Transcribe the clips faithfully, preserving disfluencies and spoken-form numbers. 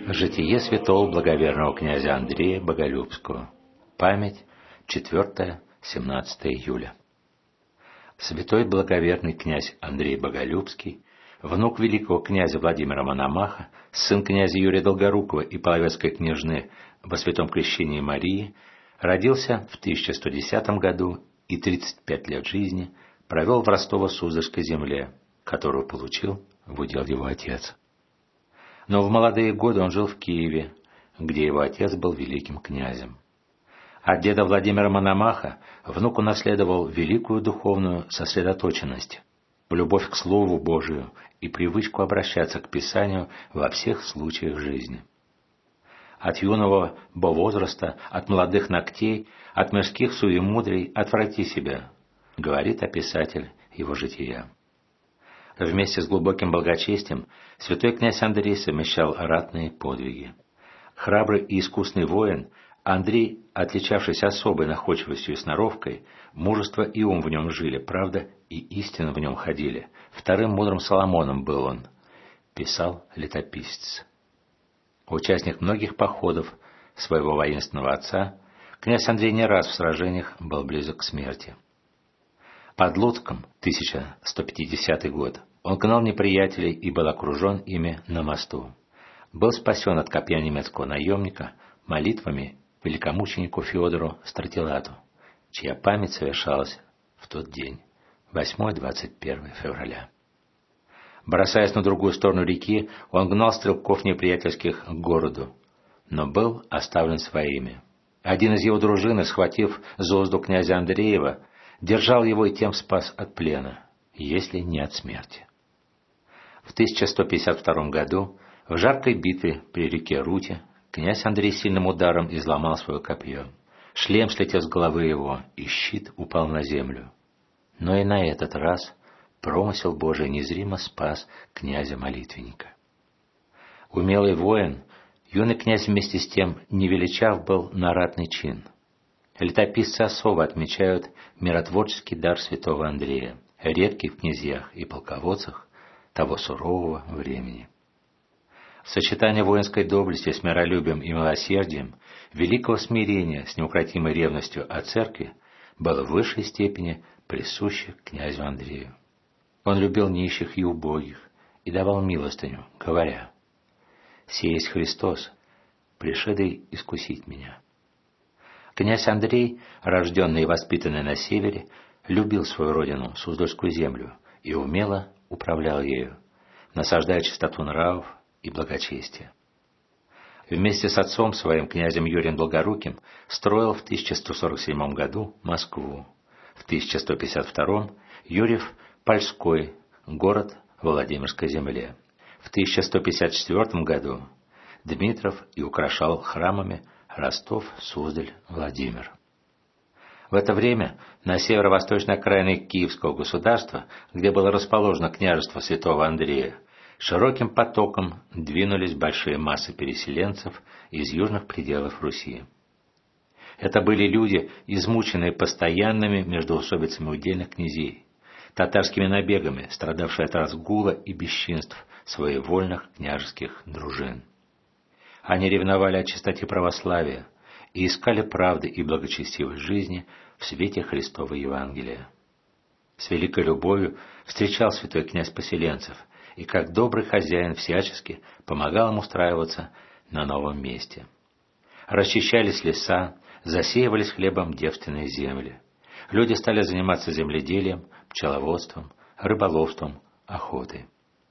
Житие святого благоверного князя Андрея Боголюбского. Память четвёртое-семнадцатое июля. Святой благоверный князь Андрей Боголюбский, внук великого князя Владимира Мономаха, сын князя Юрия Долгорукова и половецкой княжны во святом крещении Марии, родился в тысяча сто десятом году и тридцать пять лет жизни провел в Ростово-Суздальской земле, которую получил в удел его отец. Но в молодые годы он жил в Киеве, где его отец был великим князем. От деда Владимира Мономаха внук унаследовал великую духовную сосредоточенность, любовь к Слову Божию и привычку обращаться к Писанию во всех случаях жизни. От юного возраста, от молодых ногтей, от мирских суемудрий отврати себя, говорит описатель его жития. Вместе с глубоким благочестием святой князь Андрей совмещал ратные подвиги. Храбрый и искусный воин, Андрей, отличавшийся особой находчивостью и сноровкой, мужество и ум в нем жили, правда и истина в нем ходили. Вторым мудрым Соломоном был он, писал летописец. Участник многих походов своего воинственного отца, князь Андрей не раз в сражениях был близок к смерти. Под Луцком, тысяча сто пятидесятый год, он гнал неприятелей и был окружен ими на мосту. Был спасен от копья немецкого наемника молитвами великомученику Феодору Стратилату, чья память совершалась в тот день, восьмое-двадцать первое февраля. Бросаясь на другую сторону реки, он гнал стрелков неприятельских к городу, но был оставлен своими. Один из его дружины, схватив за узду князя Андреева, держал его и тем спас от плена, если не от смерти. В тысяча сто пятьдесят втором году в жаркой битве при реке Руте князь Андрей сильным ударом изломал свое копье. Шлем слетел с головы его, и щит упал на землю. Но и на этот раз промысел Божий незримо спас князя-молитвенника. Умелый воин, юный князь вместе с тем не величав был на ратный чин. Летописцы особо отмечают миротворческий дар святого Андрея, редкий в князьях и полководцах того сурового времени. Сочетание воинской доблести с миролюбием и милосердием, великого смирения с неукротимой ревностью о церкви было в высшей степени присуще князю Андрею. Он любил нищих и убогих и давал милостыню, говоря: «Сей есть Христос, пришедший искусить меня». Князь Андрей, рожденный и воспитанный на севере, любил свою родину, Суздальскую землю, и умело управлял ею, насаждая чистоту нравов и благочестие. Вместе с отцом своим, князем Юрием Долгоруким, строил в тысяча сто сорок седьмом году Москву, в тысяча сто пятьдесят втором Юрьев Польской, город в Владимирской земле, в тысяча сто пятьдесят четвёртом году Дмитров и украшал храмами Ростов, Суздаль, Владимир. В это время на северо-восточной окраине Киевского государства, где было расположено княжество святого Андрея, широким потоком двинулись большие массы переселенцев из южных пределов Руси. Это были люди, измученные постоянными междоусобицами удельных князей, татарскими набегами, страдавшие от разгула и бесчинств своевольных княжеских дружин. Они ревновали о чистоте православия и искали правды и благочестивой жизни в свете Христова Евангелия. С великой любовью встречал святой князь поселенцев и, как добрый хозяин, всячески помогал им устраиваться на новом месте. Расчищались леса, засеивались хлебом девственные земли. Люди стали заниматься земледелием, пчеловодством, рыболовством, охотой.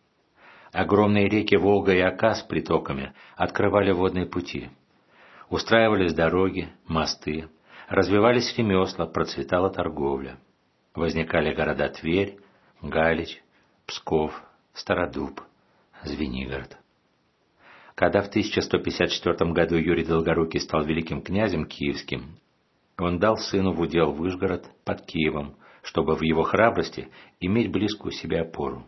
Огромные реки Волга и Ока с притоками открывали водные пути. Устраивались дороги, мосты, развивались ремесла, процветала торговля. Возникали города Тверь, Галич, Псков, Стародуб, Звенигород. Когда в тысяча сто пятьдесят четвёртом году Юрий Долгорукий стал великим князем киевским, он дал сыну в удел Выжгород под Киевом, чтобы в его храбрости иметь близкую себе опору.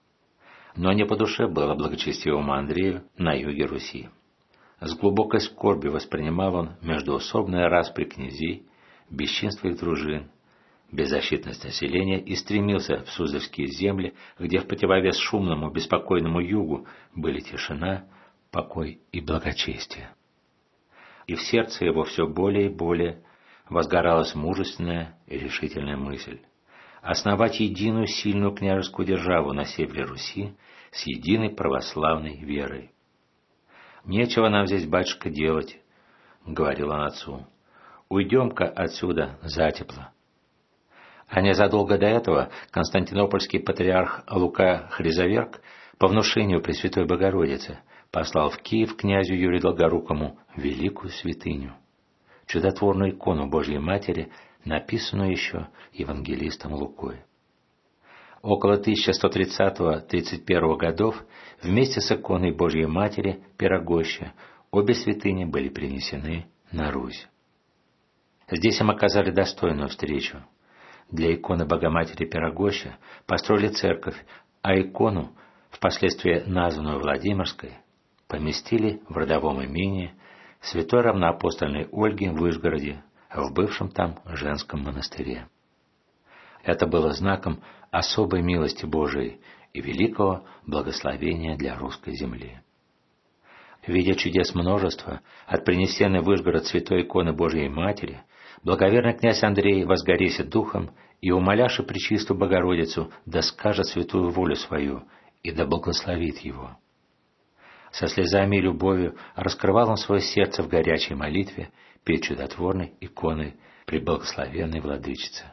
Но не по душе было благочестивому Андрею на юге Руси. С глубокой скорбью воспринимал он междоусобные распри князей, бесчинство их дружин, беззащитность населения и стремился в Суздальские земли, где в противовес шумному, беспокойному югу были тишина, покой и благочестие. И в сердце его все более и более возгоралась мужественная и решительная мысль основать единую сильную княжескую державу на севере Руси с единой православной верой. «Нечего нам здесь, батюшка, делать», — говорил он отцу. «Уйдем-ка отсюда затепло». А незадолго до этого константинопольский патриарх Лука Хризоверг по внушению Пресвятой Богородицы послал в Киев князю Юрию Долгорукому великую святыню, чудотворную икону Божьей Матери, написанную еще евангелистом Лукой. Около тысяча сто тридцатого — тридцать первого годов вместе с иконой Божьей Матери Пирогоща обе святыни были принесены на Русь. Здесь им оказали достойную встречу. Для иконы Богоматери Пирогоща построили церковь, а икону, впоследствии названную Владимирской, поместили в родовом имении святой равноапостольной Ольги в Вышгороде, в бывшем там женском монастыре. Это было знаком особой милости Божией и великого благословения для русской земли. Видя чудес множества от принесенной в Вышгород святой иконы Божией Матери, благоверный князь Андрей возгоресе духом и, умоляши Пречистую Богородицу, да скажет святую волю свою и да благословит его. Со слезами и любовью раскрывал он свое сердце в горячей молитве перед чудотворной иконой Преблагословенной Владычицы.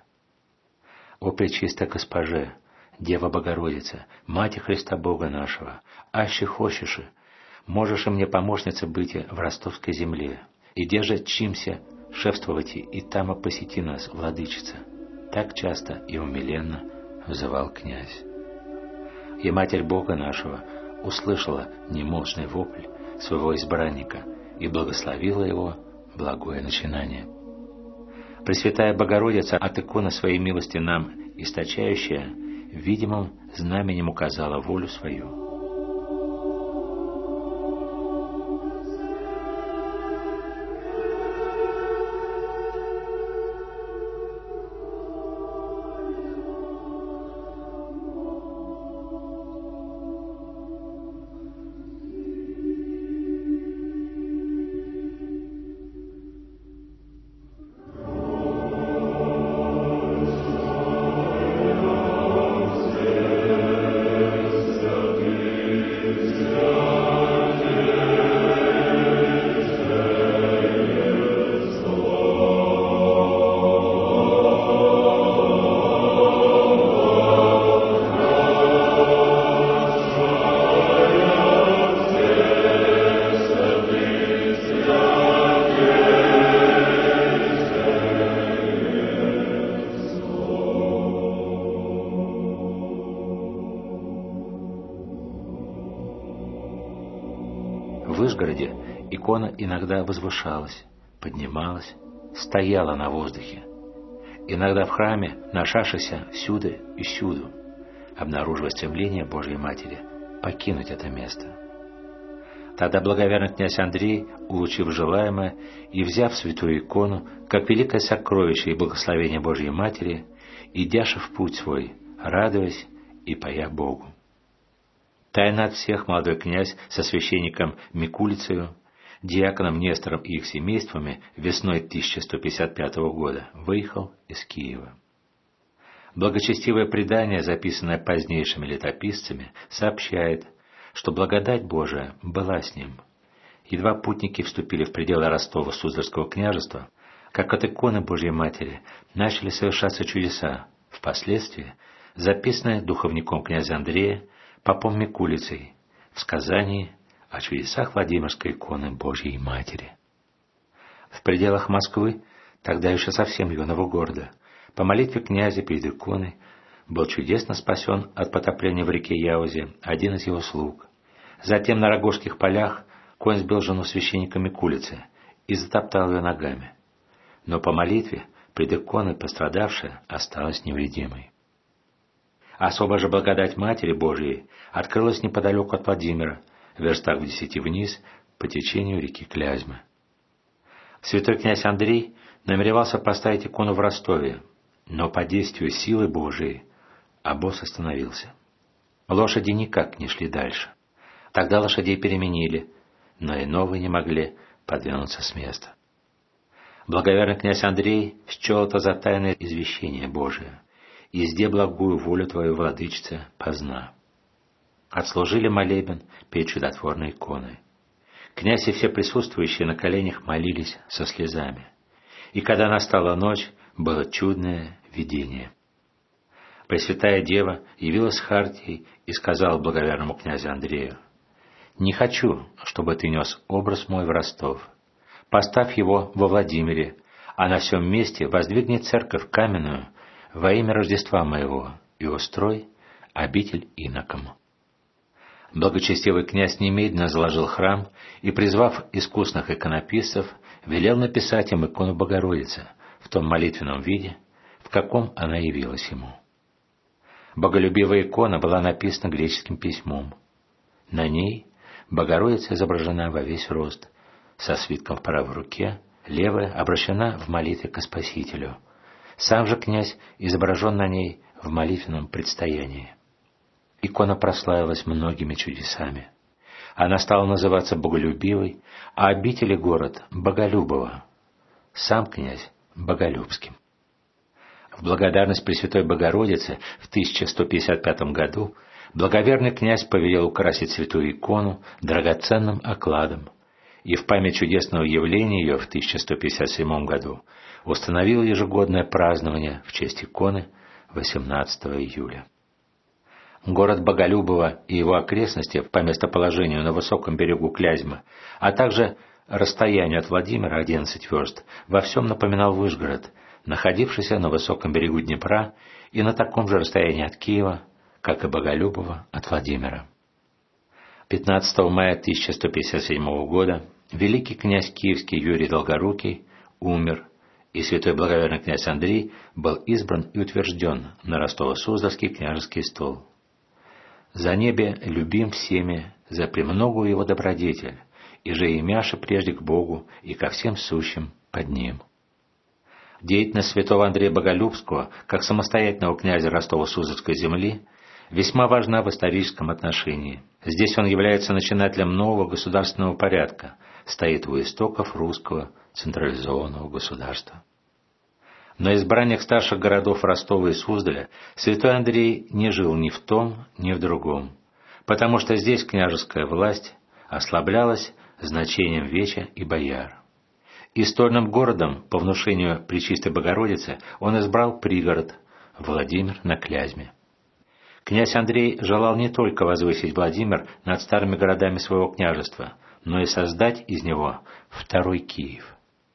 «О Пречистая Госпоже, Дева Богородица, Мати Христа Бога нашего, аще хочеши, можешь и мне помощница быть в ростовской земле, и деже чимся шефствовать и там посети нас, Владычица», так часто и умиленно взывал князь. И Матерь Бога нашего услышала немощный вопль своего избранника и благословила его благое начинание. Пресвятая Богородица от иконы своей милости нам источающая, видимым знаменем указала волю свою. В Вышгороде икона иногда возвышалась, поднималась, стояла на воздухе. Иногда в храме, нашашися всюду и всюду, обнаруживая стремление Божьей Матери покинуть это место. Тогда благоверный князь Андрей, улучив желаемое и взяв святую икону, как великое сокровище и благословение Божьей Матери, идяши в путь свой, радуясь и поя Богу. Тайно от всех молодой князь со священником Микулицею, диаконом Нестором и их семействами весной тысяча сто пятьдесят пятого года выехал из Киева. Благочестивое предание, записанное позднейшими летописцами, сообщает, что благодать Божия была с ним. Едва путники вступили в пределы Ростово-Суздальского княжества, как от иконы Божьей Матери начали совершаться чудеса, впоследствии записанные духовником князя Андрея, попом Микулицей, в сказании о чудесах Владимирской иконы Божьей Матери. В пределах Москвы, тогда еще совсем юного города, по молитве князя перед иконой был чудесно спасен от потопления в реке Яузе один из его слуг. Затем на Рогожских полях конь сбил жену священника Микулицы и затоптал ее ногами. Но по молитве пред иконой пострадавшая осталась невредимой. Особо же благодать Матери Божией открылась неподалеку от Владимира, в верстах в десяти вниз, по течению реки Клязьмы. Святой князь Андрей намеревался поставить икону в Ростове, но по действию силы Божией обоз остановился. Лошади никак не шли дальше. Тогда лошадей переменили, но и новые не могли подвинуться с места. Благоверный князь Андрей счел это за тайное извещение Божие, и «Изде благую волю Твою, владычице, позна». Отслужили молебен перед чудотворной иконой. Князь и все присутствующие на коленях молились со слезами. И когда настала ночь, было чудное видение. Пресвятая Дева явилась Хартией и сказала благоверному князю Андрею: «Не хочу, чтобы ты нес образ мой в Ростов. Поставь его во Владимире, а на всем месте воздвигни церковь каменную во имя Рождества моего и устрой обитель инокам». Благочестивый князь немедленно заложил храм и, призвав искусных иконописцев, велел написать им икону Богородицы в том молитвенном виде, в каком она явилась ему. Боголюбивая икона была написана греческим письмом. На ней Богородица изображена во весь рост, со свитком в правой руке, левая обращена в молитве ко Спасителю. Сам же князь изображен на ней в молитвенном предстоянии. Икона прославилась многими чудесами. Она стала называться Боголюбивой, а обитель и город — Боголюбово. Сам князь — Боголюбским. В благодарность Пресвятой Богородице в тысяча сто пятьдесят пятом году благоверный князь повелел украсить святую икону драгоценным окладом, и в память чудесного явления ее в тысяча сто пятьдесят седьмом году установил ежегодное празднование в честь иконы восемнадцатого июля. Город Боголюбово и его окрестности по местоположению на высоком берегу Клязьмы, а также расстоянию от Владимира одиннадцать верст, во всем напоминал Выжгород, находившийся на высоком берегу Днепра и на таком же расстоянии от Киева, как и Боголюбово от Владимира. пятнадцатого мая тысяча сто пятьдесят седьмого года великий князь Киевский Юрий Долгорукий умер, и святой благоверный князь Андрей был избран и утвержден на Ростово-Суздальский княжеский стол. За небе любим всеми за премногую его добродетель, и же имяше прежде к Богу и ко всем сущим под ним. Деятельность святого Андрея Боголюбского, как самостоятельного князя Ростово-Суздальской земли, весьма важна в историческом отношении. Здесь он является начинателем нового государственного порядка, стоит у истоков русского централизованного государства. На избраниях старших городов Ростова и Суздаля святой Андрей не жил ни в том, ни в другом, потому что здесь княжеская власть ослаблялась значением веча и бояр. Исторным городом, по внушению Пречистой Богородицы, он избрал пригород Владимир на Клязьме. Князь Андрей желал не только возвысить Владимир над старыми городами своего княжества, но и создать из него второй Киев.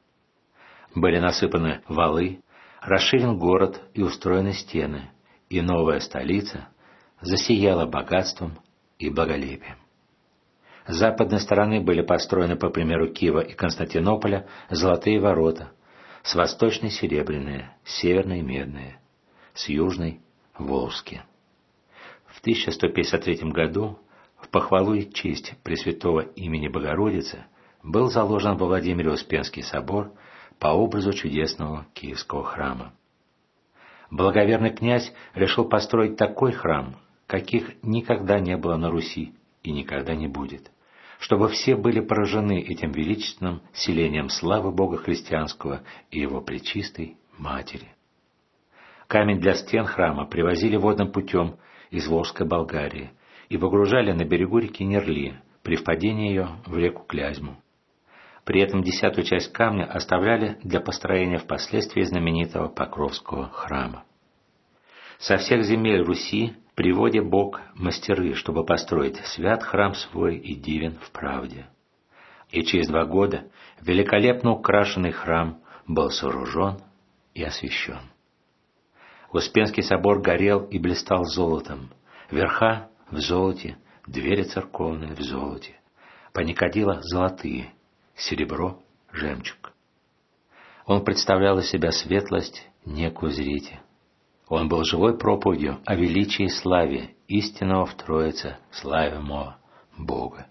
Были насыпаны валы, расширен город и устроены стены, и новая столица засияла богатством и благолепием. С западной стороны были построены, по примеру Киева и Константинополя, золотые ворота, с восточной — серебряные, с северной — медные, с южной — волжские. В тысяча сто пятьдесят третьем году в похвалу и честь Пресвятого имени Богородицы был заложен во Владимире Успенский собор по образу чудесного Киевского храма. Благоверный князь решил построить такой храм, каких никогда не было на Руси и никогда не будет, чтобы все были поражены этим величественным селением славы Бога христианского и Его Пречистой Матери. Камень для стен храма привозили водным путем из Волжской Болгарии и погружали на берегу реки Нерли при впадении ее в реку Клязьму. При этом десятую часть камня оставляли для построения впоследствии знаменитого Покровского храма. Со всех земель Руси приводе Бог мастеры, чтобы построить свят храм свой и дивен в правде. И через два года великолепно украшенный храм был сооружен и освящен. Успенский собор горел и блистал золотом, верха в золоте, двери церковные в золоте, паникадила золотые, серебро, жемчуг. Он представлял из себя светлость некую зрите. Он был живой проповедью о величии и славе истинного в Троице славимого Бога.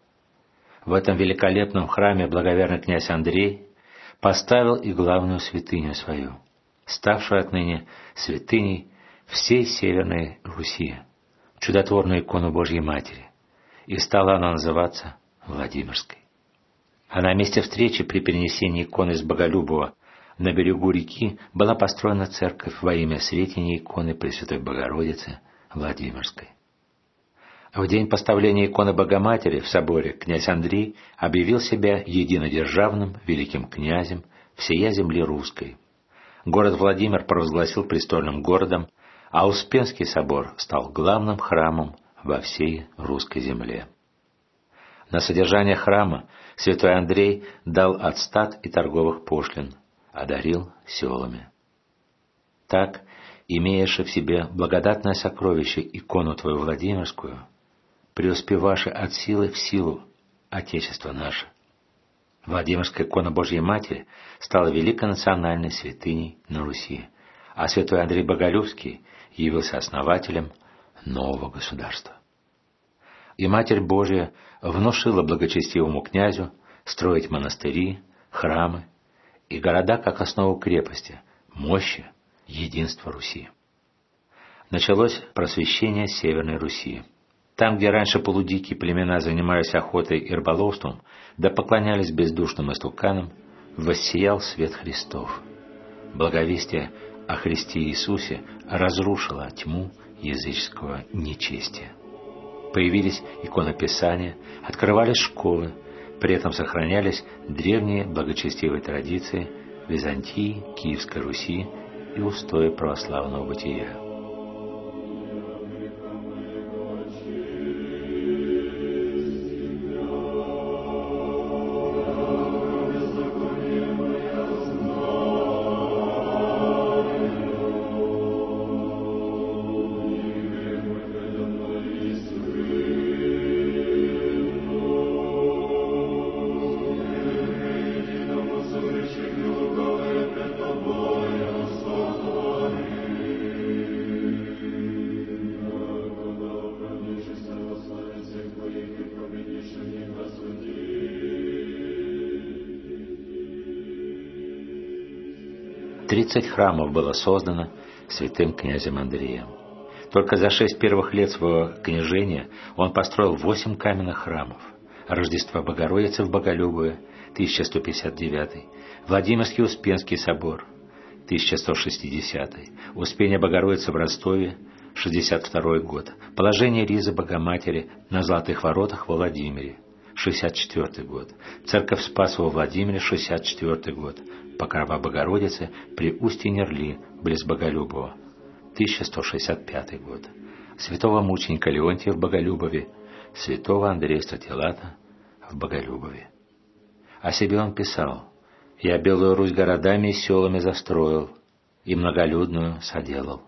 В этом великолепном храме благоверный князь Андрей поставил и главную святыню свою, ставшую отныне святыней всей Северной Руси, чудотворную икону Божьей Матери, и стала она называться Владимирской. А на месте встречи при перенесении иконы из Боголюбова на берегу реки была построена церковь во имя Сретения иконы Пресвятой Богородицы Владимирской. В день поставления иконы Богоматери в соборе князь Андрей объявил себя единодержавным великим князем всея земли русской. Город Владимир провозгласил престольным городом, а Успенский собор стал главным храмом во всей русской земле. На содержание храма святой Андрей дал от стад и торговых пошлин, одарил селами. Так, имеешь в себе благодатное сокровище икону твою Владимирскую, преуспеваши от силы в силу Отечество наше. Владимирская икона Божьей Матери стала великой национальной святыней на Руси, а святой Андрей Боголюбский явился основателем нового государства. И Матерь Божия внушила благочестивому князю строить монастыри, храмы и города как основу крепости, мощи, единства Руси. Началось просвещение Северной Руси. Там, где раньше полудикие племена занимались охотой и рыболовством, да поклонялись бездушным истуканам, воссиял свет Христов. Благовестие о Христе Иисусе разрушило тьму языческого нечестия. Появились иконописания, открывались школы, при этом сохранялись древние благочестивые традиции Византии, Киевской Руси и устои православного бытия. Тридцать храмов было создано святым князем Андреем. Только за шесть первых лет своего княжения он построил восемь каменных храмов: Рождество Богородицы в Боголюбове, тысяча сто пятьдесят девятый, Владимирский Успенский собор, тысяча сто шестидесятый, Успение Богородицы в Ростове, шестьдесят второй год, Положение Ризы Богоматери на Золотых воротах во Владимире, шестьдесят четвёртый год, Церковь Спаса во Владимире, шестьдесят четвёртый год, Покрова Богородицы при устье Нерли, близ Боголюбова, тысяча сто шестьдесят пятый год, Святого мученика Леонтия в Боголюбове, Святого Андрея Стратилата в Боголюбове. О себе он писал: «Я Белую Русь городами и селами застроил, и многолюдную соделал».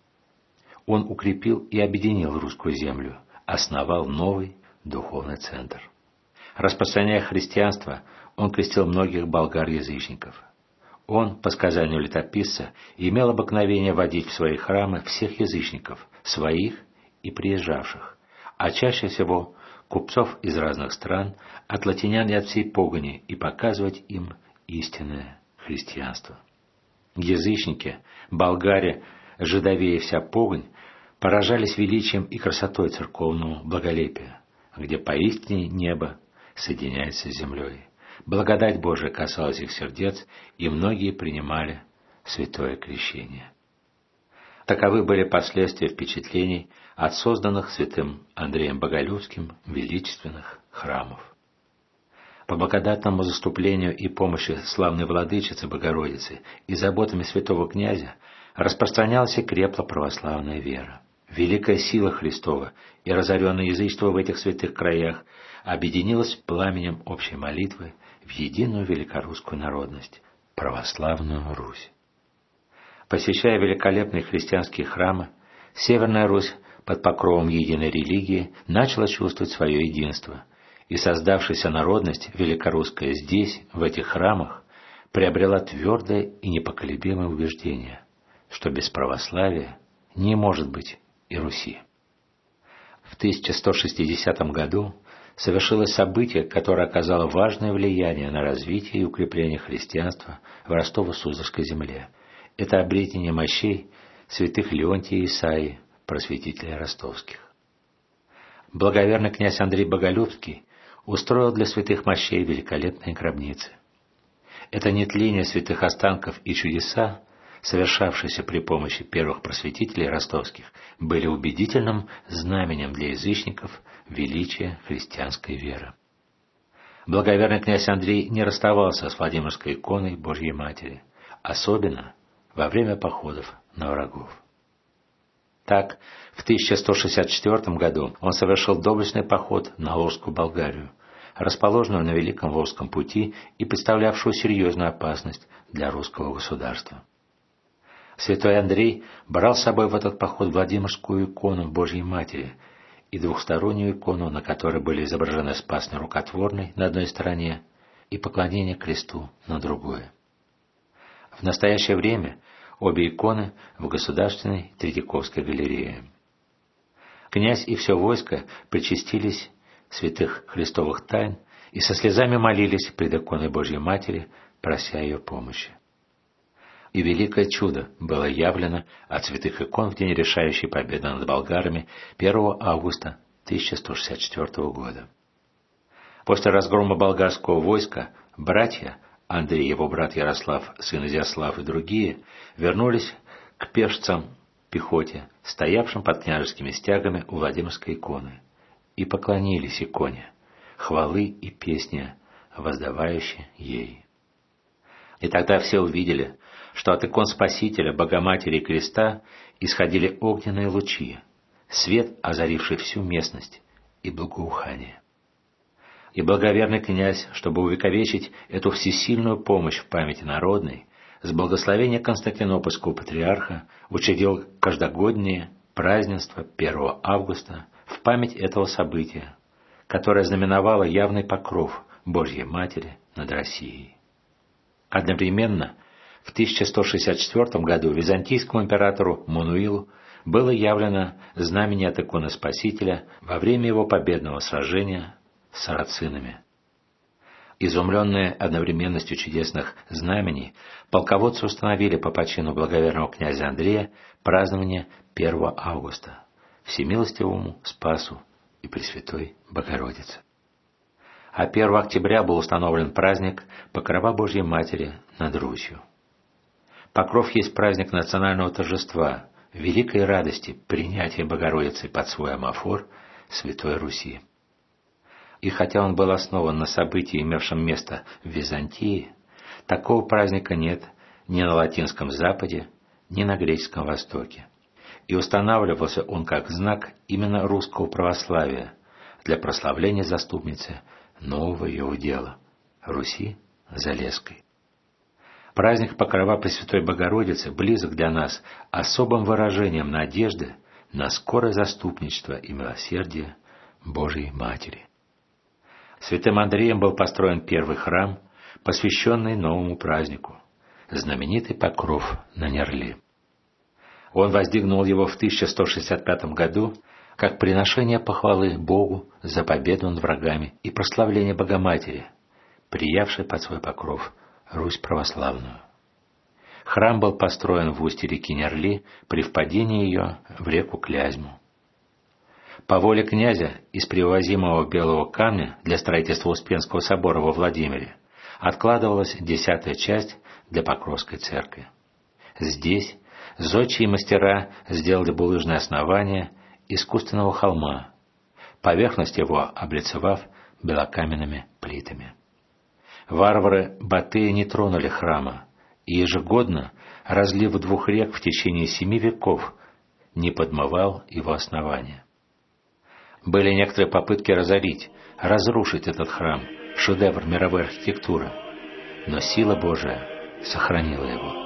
Он укрепил и объединил русскую землю, основал новый духовный центр. Распространяя христианство, он крестил многих болгар-язычников. Он, по сказанию летописца, имел обыкновение водить в свои храмы всех язычников, своих и приезжавших, а чаще всего купцов из разных стран, от латинян и от всей погони, и показывать им истинное христианство. Язычники, болгаре, жидовеи и вся погонь поражались величием и красотой церковного благолепия, где поистине небо соединяется с землей. Благодать Божия касалась их сердец, и многие принимали святое крещение. Таковы были последствия впечатлений от созданных святым Андреем Боголюбским величественных храмов. По благодатному заступлению и помощи славной владычицы Богородицы и заботами святого князя распространялась и крепла православная вера. Великая сила Христова и разоренное язычество в этих святых краях объединилось пламенем общей молитвы в единую великорусскую народность – православную Русь. Посещая великолепные христианские храмы, Северная Русь под покровом единой религии начала чувствовать свое единство, и создавшаяся народность великорусская здесь, в этих храмах, приобрела твердое и непоколебимое убеждение, что без православия не может быть и Руси. В тысяча сто шестидесятом году совершилось событие, которое оказало важное влияние на развитие и укрепление христианства в Ростово-Суздальской земле. Это обретение мощей святых Леонтия и Исаии, просветителей ростовских. Благоверный князь Андрей Боголюбский устроил для святых мощей великолепные гробницы. Это нетление святых останков и чудеса, совершавшиеся при помощи первых просветителей ростовских, были убедительным знаменем для язычников величия христианской веры. Благоверный князь Андрей не расставался с Владимирской иконой Божьей Матери, особенно во время походов на врагов. Так, в тысяча сто шестьдесят четвёртом году он совершил доблестный поход на Волжскую Болгарию, расположенную на Великом Волжском пути и представлявшую серьезную опасность для русского государства. Святой Андрей брал с собой в этот поход Владимирскую икону Божьей Матери и двухстороннюю икону, на которой были изображены Спасный Рукотворный на одной стороне и поклонение кресту на другой. В настоящее время обе иконы в Государственной Третьяковской галерее. Князь и все войско причастились святых христовых тайн и со слезами молились пред иконой Божьей Матери, прося ее помощи. И великое чудо было явлено от святых икон в день решающей победы над болгарами первого августа тысяча сто шестьдесят четвёртого года. После разгрома болгарского войска братья Андрей, его брат Ярослав, сын Изяслав и другие вернулись к пешцам пехоте, стоявшим под княжескими стягами у Владимирской иконы, и поклонились иконе, хвалы и песни, воздавающие ей. И тогда все увидели, что от икон Спасителя, Богоматери и Креста исходили огненные лучи, свет, озаривший всю местность, и благоухание. И благоверный князь, чтобы увековечить эту всесильную помощь в памяти народной, с благословения Константинопольского патриарха учредил каждогоднее празднество первого августа в память этого события, которое знаменовало явный покров Божьей Матери над Россией. Одновременно в тысяча сто шестьдесят четвёртом году византийскому императору Мануилу было явлено знамение от иконы Спасителя во время его победного сражения с сарацинами. Изумленные одновременностью чудесных знамений, полководцы установили по почину благоверного князя Андрея празднование первого августа Всемилостивому Спасу и Пресвятой Богородице. А первого октября был установлен праздник Покрова Божьей Матери над Русью. Покров есть праздник национального торжества, великой радости принятия Богородицы под свой амофор Святой Руси. И хотя он был основан на событии, имевшем место в Византии, такого праздника нет ни на Латинском Западе, ни на Греческом Востоке. И устанавливался он как знак именно русского православия для прославления заступницы нового ее удела – Руси Залесской. Праздник Покрова Пресвятой Богородицы близок для нас особым выражением надежды на скорое заступничество и милосердие Божией Матери. Святым Андреем был построен первый храм, посвященный новому празднику – знаменитый Покров на Нерли. Он воздвигнул его в тысяча сто шестьдесят пятом году как приношение похвалы Богу за победу над врагами и прославление Богоматери, приявшей под свой покров Русь православную. Храм был построен в устье реки Нерли при впадении ее в реку Клязьму. По воле князя из привозимого белого камня для строительства Успенского собора во Владимире откладывалась десятая часть для Покровской церкви. Здесь зодчие мастера сделали булыжное основание искусственного холма, поверхность его облицевав белокаменными плитами. Варвары Батыя не тронули храма, и ежегодно разлив двух рек в течение семи веков не подмывал его основания. Были некоторые попытки разорить, разрушить этот храм, шедевр мировой архитектуры, но сила Божия сохранила его.